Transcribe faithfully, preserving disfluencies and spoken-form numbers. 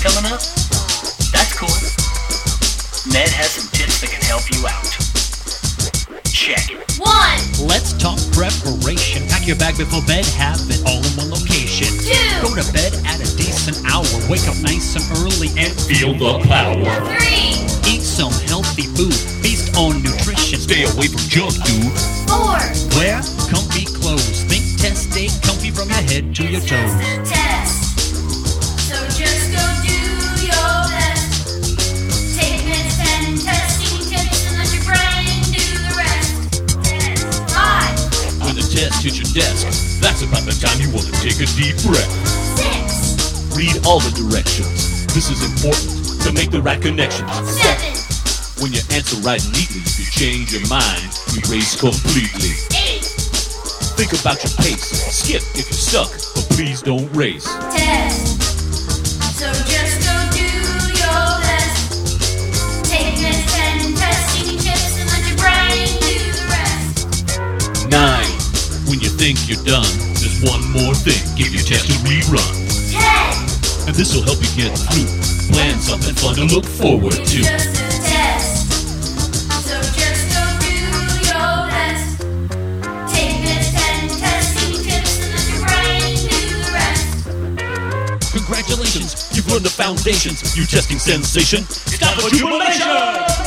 coming up? That's cool. Ned has some tips that can help you out. Check it. One. Let's talk preparation. Pack your bag before bed, have it all in one location. Two. Go to bed at a decent hour. Wake up nice and early and Feel the power. Three. eat some healthy food. Feast on nutrition. Stay away from junk, dude. Four. Wear comfy clothes. Think test, stay comfy from your head to your toes. Test. So just go do your best. Take minutes and testing tips and let your brain do the rest. Five. When the test hits your desk, that's about the time you want to take a deep breath. Six. Read all the directions. This is important to make the right connections. Seven. When you answer right neatly, if you change your mind, erase completely. Eight. Think about your pace. Skip if you're stuck, but please don't race. Ten. So just go do your best. Take minutes and testing tips and let your brain do the rest. Nine. When you think you're done, there's one more thing. Give your test a rerun. Ten. And this will help you get through. Plan something fun to look forward It's to. just a test. So just go do your best. Take minutes and testing tips and let your brain do the rest. Congratulations, you've learned the foundations. You testing sensation. It's time for jubilation!